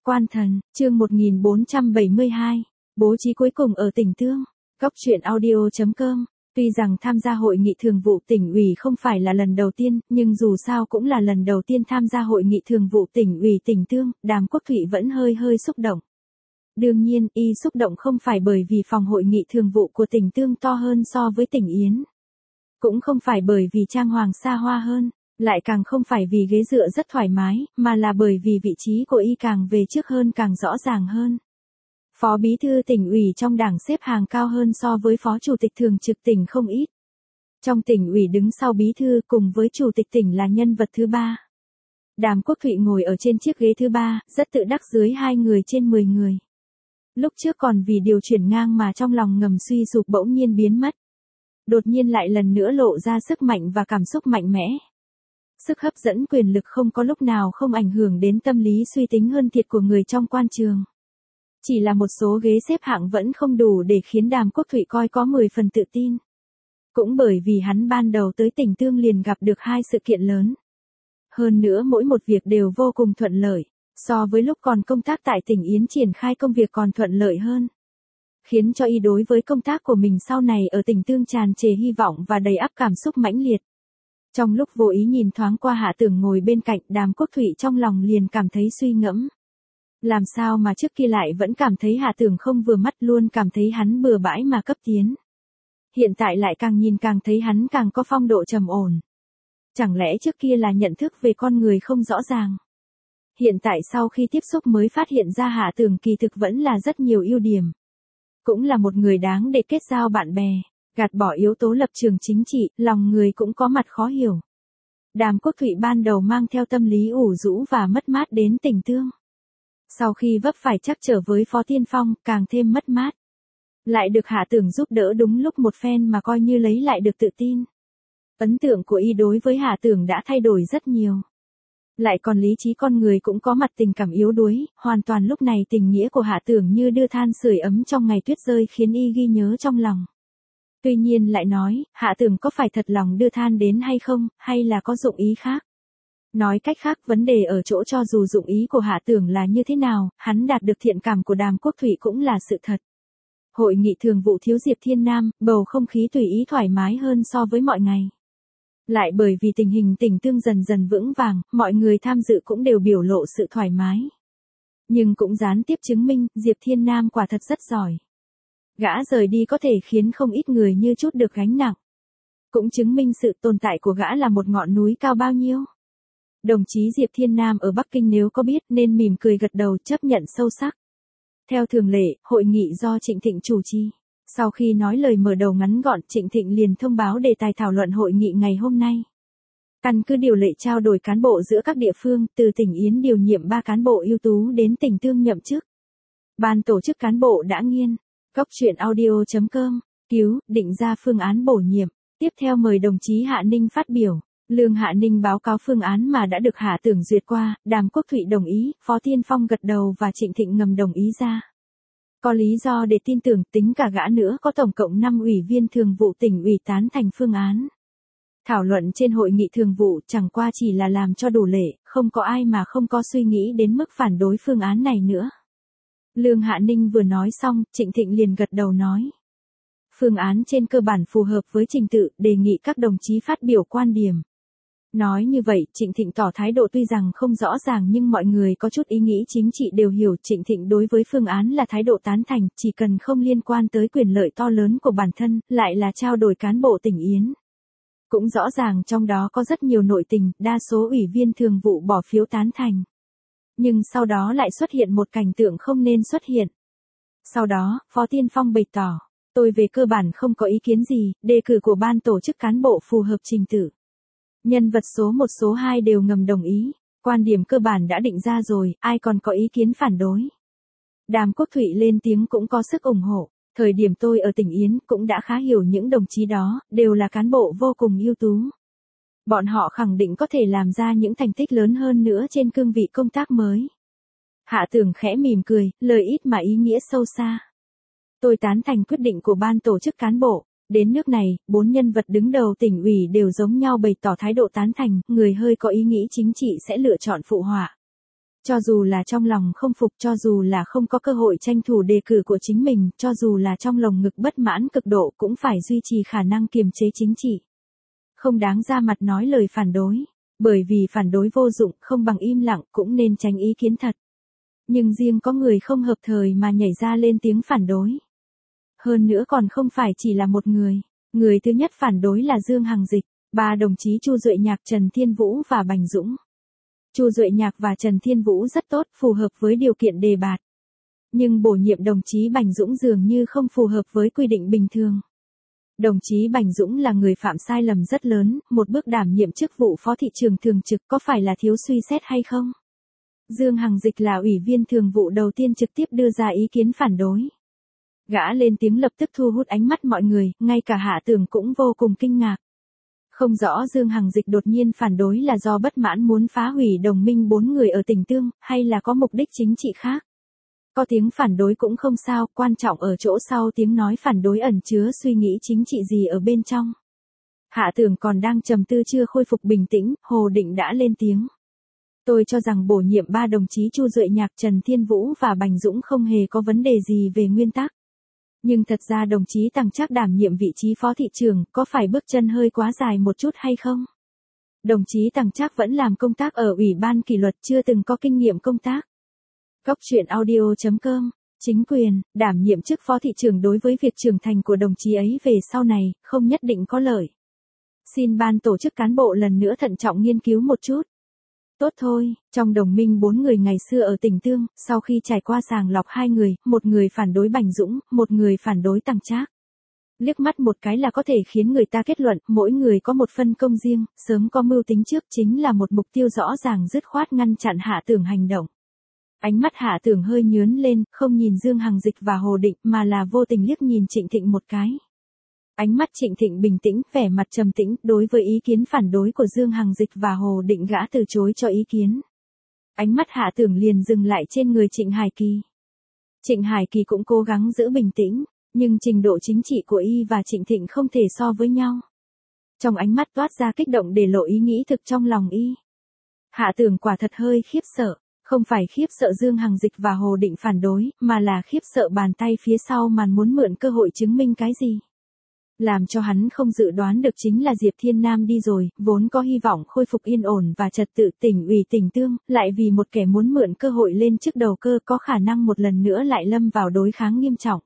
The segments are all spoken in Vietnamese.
Quan Thần, chương 1472, bố trí cuối cùng ở tỉnh Tương. Góc truyện audio.com. Tuy rằng tham gia hội nghị thường vụ tỉnh ủy không phải là lần đầu tiên, nhưng dù sao cũng là lần đầu tiên tham gia hội nghị thường vụ tỉnh ủy tỉnh Tương, Đàm Quốc Thụy vẫn hơi xúc động. Đương nhiên, y xúc động không phải bởi vì phòng hội nghị thường vụ của tỉnh Tương to hơn so với tỉnh Yến. Cũng không phải bởi vì trang hoàng xa hoa hơn, lại càng không phải vì ghế dựa rất thoải mái, mà là bởi vì vị trí của y càng về trước hơn càng rõ ràng hơn. Phó bí thư tỉnh ủy trong đảng xếp hàng cao hơn so với phó chủ tịch thường trực tỉnh không ít. Trong tỉnh ủy đứng sau bí thư cùng với chủ tịch tỉnh là nhân vật thứ ba. Đàm Quốc Thụy ngồi ở trên chiếc ghế thứ ba, rất tự đắc dưới 2 người trên 10 người. Lúc trước còn vì điều chuyển ngang mà trong lòng ngầm suy sụp bỗng nhiên biến mất. Đột nhiên lại lần nữa lộ ra sức mạnh và cảm xúc mạnh mẽ. Sức hấp dẫn quyền lực không có lúc nào không ảnh hưởng đến tâm lý suy tính hơn thiệt của người trong quan trường. Chỉ là một số ghế xếp hạng vẫn không đủ để khiến Đàm Quốc Thụy coi có 10 phần tự tin. Cũng bởi vì hắn ban đầu tới tỉnh Tương liền gặp được 2 sự kiện lớn. Hơn nữa mỗi một việc đều vô cùng thuận lợi, so với lúc còn công tác tại tỉnh Yến triển khai công việc còn thuận lợi hơn. Khiến cho y đối với công tác của mình sau này ở tỉnh Tương tràn trề hy vọng và đầy ắp cảm xúc mãnh liệt. Trong lúc vô ý nhìn thoáng qua Hạ Tưởng ngồi bên cạnh, Đàm Quốc Thụy trong lòng liền cảm thấy suy ngẫm. Làm sao mà trước kia lại vẫn cảm thấy Hạ Tưởng không vừa mắt, luôn cảm thấy hắn bừa bãi mà cấp tiến. Hiện tại lại càng nhìn càng thấy hắn càng có phong độ trầm ổn. Chẳng lẽ trước kia là nhận thức về con người không rõ ràng? Hiện tại sau khi tiếp xúc mới phát hiện ra Hạ Tưởng kỳ thực vẫn là rất nhiều ưu điểm. Cũng là một người đáng để kết giao bạn bè, gạt bỏ yếu tố lập trường chính trị, lòng người cũng có mặt khó hiểu. Đàm Quốc Thụy ban đầu mang theo tâm lý ủ rũ và mất mát đến tỉnh Tương. Sau khi vấp phải trắc trở với Phó Tiên Phong, càng thêm mất mát. Lại được Hạ Tưởng giúp đỡ đúng lúc một phen mà coi như lấy lại được tự tin. Ấn tượng của y đối với Hạ Tưởng đã thay đổi rất nhiều. Lại còn lý trí con người cũng có mặt tình cảm yếu đuối, hoàn toàn lúc này tình nghĩa của Hạ Tưởng như đưa than sưởi ấm trong ngày tuyết rơi khiến y ghi nhớ trong lòng. Tuy nhiên lại nói, Hạ Tưởng có phải thật lòng đưa than đến hay không, hay là có dụng ý khác? Nói cách khác, vấn đề ở chỗ cho dù dụng ý của Hạ Tưởng là như thế nào, hắn đạt được thiện cảm của Đàm Quốc Thụy cũng là sự thật. Hội nghị thường vụ thiếu Diệp Thiên Nam, bầu không khí tùy ý thoải mái hơn so với mọi ngày. Lại bởi vì tình hình tỉnh Tương dần dần vững vàng, mọi người tham dự cũng đều biểu lộ sự thoải mái. Nhưng cũng gián tiếp chứng minh, Diệp Thiên Nam quả thật rất giỏi. Gã rời đi có thể khiến không ít người như chút được gánh nặng. Cũng chứng minh sự tồn tại của gã là một ngọn núi cao bao nhiêu. Đồng chí Diệp Thiên Nam ở Bắc Kinh nếu có biết nên mỉm cười gật đầu chấp nhận sâu sắc. Theo thường lệ, hội nghị do Trịnh Thịnh chủ trì. Sau khi nói lời mở đầu ngắn gọn, Trịnh Thịnh liền thông báo đề tài thảo luận hội nghị ngày hôm nay. Căn cứ điều lệ trao đổi cán bộ giữa các địa phương, từ tỉnh Yến điều nhiệm 3 cán bộ ưu tú đến tỉnh Tương nhậm chức. Ban tổ chức cán bộ đã nghiên góc truyện audio.com, cứu, định ra phương án bổ nhiệm. Tiếp theo mời đồng chí Hạ Ninh phát biểu. Lương Hạ Ninh báo cáo phương án mà đã được Hạ Tưởng duyệt qua, Đàm Quốc Thụy đồng ý, Phó Tiên Phong gật đầu và Trịnh Thịnh ngầm đồng ý ra. Có lý do để tin tưởng, tính cả gã nữa có tổng cộng 5 ủy viên thường vụ tỉnh ủy tán thành phương án. Thảo luận trên hội nghị thường vụ chẳng qua chỉ là làm cho đủ lệ, không có ai mà không có suy nghĩ đến mức phản đối phương án này nữa. Lương Hạ Ninh vừa nói xong, Trịnh Thịnh liền gật đầu nói. Phương án trên cơ bản phù hợp với trình tự, đề nghị các đồng chí phát biểu quan điểm. Nói như vậy, Trịnh Thịnh tỏ thái độ tuy rằng không rõ ràng nhưng mọi người có chút ý nghĩ chính trị đều hiểu Trịnh Thịnh đối với phương án là thái độ tán thành, chỉ cần không liên quan tới quyền lợi to lớn của bản thân, lại là trao đổi cán bộ tỉnh Yến. Cũng rõ ràng trong đó có rất nhiều nội tình, đa số ủy viên thường vụ bỏ phiếu tán thành. Nhưng sau đó lại xuất hiện một cảnh tượng không nên xuất hiện. Sau đó, Phó Tiên Phong bày tỏ, tôi về cơ bản không có ý kiến gì, đề cử của ban tổ chức cán bộ phù hợp trình tự. Nhân vật số 1 số 2 đều ngầm đồng ý, quan điểm cơ bản đã định ra rồi, ai còn có ý kiến phản đối. Đàm Quốc Thụy lên tiếng cũng có sức ủng hộ, thời điểm tôi ở tỉnh Yến cũng đã khá hiểu những đồng chí đó, đều là cán bộ vô cùng ưu tú. Bọn họ khẳng định có thể làm ra những thành tích lớn hơn nữa trên cương vị công tác mới. Hạ Tưởng khẽ mỉm cười, lời ít mà ý nghĩa sâu xa. Tôi tán thành quyết định của ban tổ chức cán bộ. Đến nước này, 4 nhân vật đứng đầu tỉnh ủy đều giống nhau bày tỏ thái độ tán thành, người hơi có ý nghĩ chính trị sẽ lựa chọn phụ họa. Cho dù là trong lòng không phục, cho dù là không có cơ hội tranh thủ đề cử của chính mình, cho dù là trong lồng ngực bất mãn cực độ cũng phải duy trì khả năng kiềm chế chính trị. Không đáng ra mặt nói lời phản đối, bởi vì phản đối vô dụng, không bằng im lặng, cũng nên tránh ý kiến thật. Nhưng riêng có người không hợp thời mà nhảy ra lên tiếng phản đối. Hơn nữa còn không phải chỉ là một người. Người thứ nhất phản đối là Dương Hằng Dịch, ba đồng chí Chu Duệ Nhạc, Trần Thiên Vũ và Bành Dũng. Chu Duệ Nhạc và Trần Thiên Vũ rất tốt, phù hợp với điều kiện đề bạt. Nhưng bổ nhiệm đồng chí Bành Dũng dường như không phù hợp với quy định bình thường. Đồng chí Bành Dũng là người phạm sai lầm rất lớn, một bước đảm nhiệm chức vụ phó thị trưởng thường trực có phải là thiếu suy xét hay không? Dương Hằng Dịch là ủy viên thường vụ đầu tiên trực tiếp đưa ra ý kiến phản đối. Gã lên tiếng lập tức thu hút ánh mắt mọi người, ngay cả Hạ Tường cũng vô cùng kinh ngạc. Không rõ Dương Hằng Dịch đột nhiên phản đối là do bất mãn muốn phá hủy đồng minh 4 người ở tỉnh Tương, hay là có mục đích chính trị khác. Có tiếng phản đối cũng không sao, quan trọng ở chỗ sau tiếng nói phản đối ẩn chứa suy nghĩ chính trị gì ở bên trong. Hạ Tường còn đang trầm tư chưa khôi phục bình tĩnh, Hồ Định đã lên tiếng. Tôi cho rằng bổ nhiệm 3 đồng chí Chu Duệ Nhạc, Trần Thiên Vũ và Bành Dũng không hề có vấn đề gì về nguyên tắc. Nhưng thật ra đồng chí Tằng Trác đảm nhiệm vị trí phó thị trưởng có phải bước chân hơi quá dài một chút hay không? Đồng chí Tằng Trác vẫn làm công tác ở Ủy ban kỷ luật, chưa từng có kinh nghiệm công tác. Góc truyện audio.com, chính quyền, đảm nhiệm chức phó thị trưởng đối với việc trưởng thành của đồng chí ấy về sau này, không nhất định có lợi. Xin ban tổ chức cán bộ lần nữa thận trọng nghiên cứu một chút. Tốt thôi, trong đồng minh 4 người ngày xưa ở tỉnh Tương, sau khi trải qua sàng lọc 2 người, một người phản đối Bành Dũng, một người phản đối Tằng Trác. Liếc mắt một cái là có thể khiến người ta kết luận, mỗi người có một phân công riêng, sớm có mưu tính trước, chính là một mục tiêu rõ ràng dứt khoát ngăn chặn Hạ Tường hành động. Ánh mắt Hạ Tường hơi nhướng lên, không nhìn Dương Hằng Dịch và Hồ Định mà là vô tình liếc nhìn Trịnh Thịnh một cái. Ánh mắt Trịnh Thịnh bình tĩnh, vẻ mặt trầm tĩnh, đối với ý kiến phản đối của Dương Hằng Dịch và Hồ Định gã từ chối cho ý kiến. Ánh mắt Hạ Tường liền dừng lại trên người Trịnh Hải Kỳ. Trịnh Hải Kỳ cũng cố gắng giữ bình tĩnh, nhưng trình độ chính trị của y và Trịnh Thịnh không thể so với nhau. Trong ánh mắt toát ra kích động để lộ ý nghĩ thực trong lòng y. Hạ Tường quả thật hơi khiếp sợ, không phải khiếp sợ Dương Hằng Dịch và Hồ Định phản đối, mà là khiếp sợ bàn tay phía sau màn muốn mượn cơ hội chứng minh cái gì. Làm cho hắn không dự đoán được chính là Diệp Thiên Nam đi rồi, vốn có hy vọng khôi phục yên ổn và trật tự tỉnh ủy tỉnh Tương, lại vì một kẻ muốn mượn cơ hội lên chức đầu cơ có khả năng một lần nữa lại lâm vào đối kháng nghiêm trọng.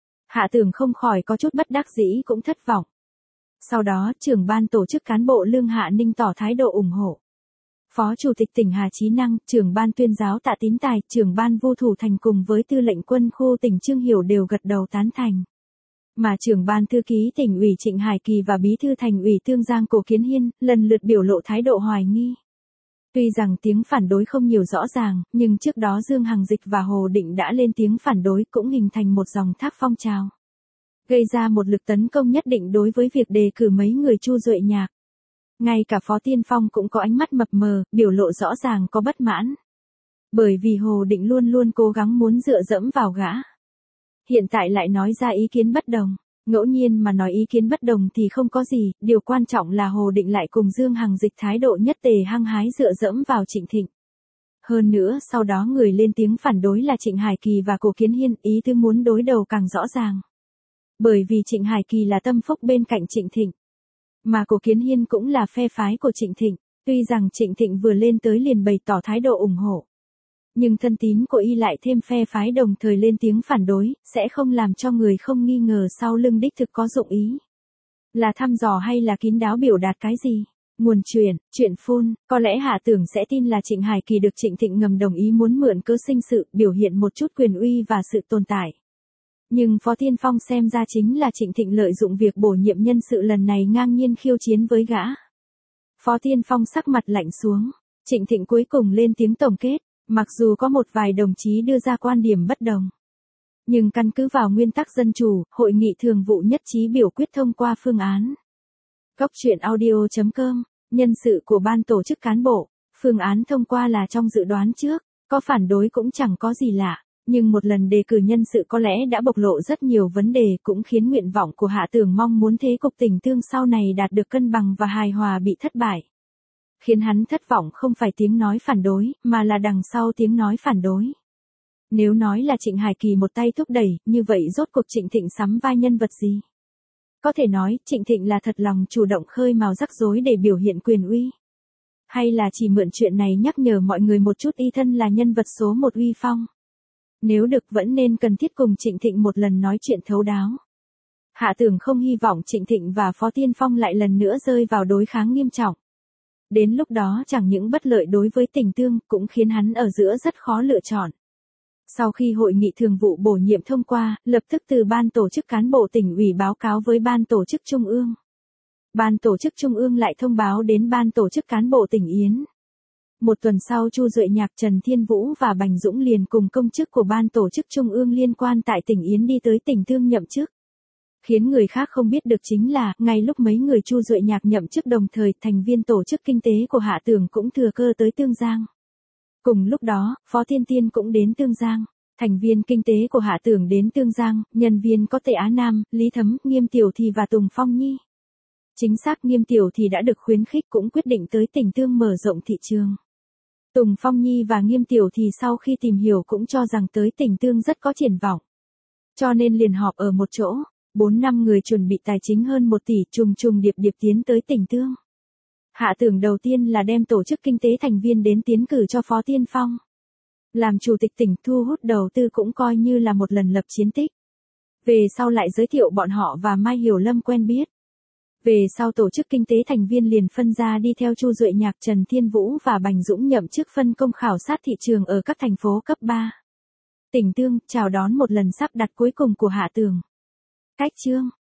Hạ Tường không khỏi có chút bất đắc dĩ cũng thất vọng. Sau đó, trưởng ban tổ chức cán bộ Lương Hạ Ninh tỏ thái độ ủng hộ. Phó Chủ tịch tỉnh Hà Chí Năng, trưởng ban tuyên giáo Tạ Tín Tài, trưởng ban Vu Thủ Thành cùng với tư lệnh quân khu tỉnh Trương Hiểu đều gật đầu tán thành. Mà trưởng ban thư ký tỉnh ủy Trịnh Hải Kỳ và bí thư thành ủy Tương Giang Cổ Kiến Hiên lần lượt biểu lộ thái độ hoài nghi. Tuy rằng tiếng phản đối không nhiều rõ ràng, nhưng trước đó Dương Hằng Dịch và Hồ Định đã lên tiếng phản đối cũng hình thành một dòng thác phong trào. Gây ra một lực tấn công nhất định đối với việc đề cử mấy người Chu Duệ Nhạc. Ngay cả Phó Tiên Phong cũng có ánh mắt mập mờ, biểu lộ rõ ràng có bất mãn. Bởi vì Hồ Định luôn luôn cố gắng muốn dựa dẫm vào gã. Hiện tại lại nói ra ý kiến bất đồng. Ngẫu nhiên mà nói ý kiến bất đồng thì không có gì, điều quan trọng là Hồ Định lại cùng Dương Hằng Dịch thái độ nhất tề hăng hái dựa dẫm vào Trịnh Thịnh. Hơn nữa sau đó người lên tiếng phản đối là Trịnh Hải Kỳ và Cổ Kiến Hiên, ý tứ muốn đối đầu càng rõ ràng. Bởi vì Trịnh Hải Kỳ là tâm phúc bên cạnh Trịnh Thịnh. Mà Cổ Kiến Hiên cũng là phe phái của Trịnh Thịnh, tuy rằng Trịnh Thịnh vừa lên tới liền bày tỏ thái độ ủng hộ. Nhưng thân tín của y lại thêm phe phái đồng thời lên tiếng phản đối, sẽ không làm cho người không nghi ngờ sau lưng đích thực có dụng ý. Là thăm dò hay là kín đáo biểu đạt cái gì? Nguồn chuyện phun, có lẽ Hạ Tưởng sẽ tin là Trịnh Hải Kỳ được Trịnh Thịnh ngầm đồng ý muốn mượn cớ sinh sự, biểu hiện một chút quyền uy và sự tồn tại. Nhưng Phó Tiên Phong xem ra chính là Trịnh Thịnh lợi dụng việc bổ nhiệm nhân sự lần này ngang nhiên khiêu chiến với gã. Phó Tiên Phong sắc mặt lạnh xuống, Trịnh Thịnh cuối cùng lên tiếng tổng kết. Mặc dù có một vài đồng chí đưa ra quan điểm bất đồng, nhưng căn cứ vào nguyên tắc dân chủ, hội nghị thường vụ nhất trí biểu quyết thông qua phương án. Góc truyện audio.com, nhân sự của ban tổ chức cán bộ, phương án thông qua là trong dự đoán trước, có phản đối cũng chẳng có gì lạ, nhưng một lần đề cử nhân sự có lẽ đã bộc lộ rất nhiều vấn đề cũng khiến nguyện vọng của Hạ Tưởng mong muốn thế cục tỉnh Tương sau này đạt được cân bằng và hài hòa bị thất bại. Khiến hắn thất vọng không phải tiếng nói phản đối, mà là đằng sau tiếng nói phản đối. Nếu nói là Trịnh Hải Kỳ một tay thúc đẩy, như vậy rốt cuộc Trịnh Thịnh sắm vai nhân vật gì? Có thể nói, Trịnh Thịnh là thật lòng chủ động khơi mào rắc rối để biểu hiện quyền uy. Hay là chỉ mượn chuyện này nhắc nhở mọi người một chút y thân là nhân vật số một uy phong. Nếu được vẫn nên cần thiết cùng Trịnh Thịnh một lần nói chuyện thấu đáo. Hạ Tưởng không hy vọng Trịnh Thịnh và Phó Tiên Phong lại lần nữa rơi vào đối kháng nghiêm trọng. Đến lúc đó chẳng những bất lợi đối với Tình Tương, cũng khiến hắn ở giữa rất khó lựa chọn. Sau khi hội nghị thường vụ bổ nhiệm thông qua, lập tức từ ban tổ chức cán bộ tỉnh ủy báo cáo với ban tổ chức trung ương. Ban tổ chức trung ương lại thông báo đến ban tổ chức cán bộ tỉnh Yến. Một tuần sau Chu Duệ Nhạc, Trần Thiên Vũ và Bành Dũng liền cùng công chức của ban tổ chức trung ương liên quan tại tỉnh Yến đi tới Tình Tương nhậm chức. Khiến người khác không biết được chính là, ngay lúc mấy người Chu Duệ Nhạc nhậm chức đồng thời, thành viên tổ chức kinh tế của Hạ Tưởng cũng thừa cơ tới Tương Giang. Cùng lúc đó, Phó Thiên Tiên cũng đến Tương Giang. Thành viên kinh tế của Hạ Tưởng đến Tương Giang, nhân viên có Tề Á Nam, Lý Thấm, Nghiêm Tiểu Thì và Tùng Phong Nhi. Chính xác, Nghiêm Tiểu Thì đã được khuyến khích cũng quyết định tới Tình Tương mở rộng thị trường. Tùng Phong Nhi và Nghiêm Tiểu Thì sau khi tìm hiểu cũng cho rằng tới Tình Tương rất có triển vọng. Cho nên liền họp ở một chỗ, 4-5 người chuẩn bị tài chính hơn 1 tỷ trùng điệp tiến tới Tình Tương. Hạ Tưởng đầu tiên là đem tổ chức kinh tế thành viên đến tiến cử cho Phó Tiên Phong. Làm chủ tịch tỉnh thu hút đầu tư cũng coi như là một lần lập chiến tích. Về sau lại giới thiệu bọn họ và Mai Hiểu Lâm quen biết. Về sau tổ chức kinh tế thành viên liền phân ra đi theo Chu Duệ Nhạc, Trần Thiên Vũ và Bành Dũng nhậm chức phân công khảo sát thị trường ở các thành phố cấp 3. Tình Tương chào đón một lần sắp đặt cuối cùng của Hạ Tưởng. Cách chương